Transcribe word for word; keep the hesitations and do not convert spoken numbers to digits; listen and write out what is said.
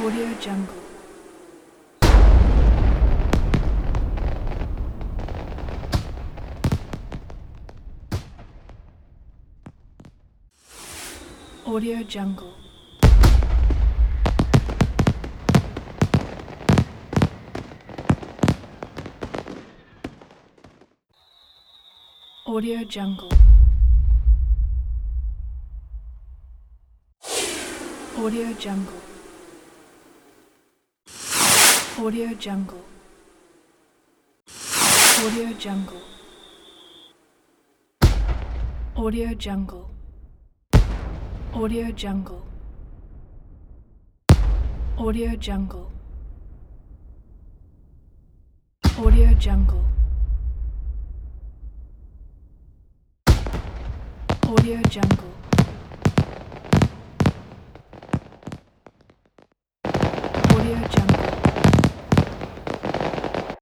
Audio Jungle. Audio Jungle. Audio Jungle. Audio Jungle. Audio Jungle. Audio Jungle. Audio Jungle. Audio Jungle. Audio Jungle. Audio Jungle. Audio Jungle.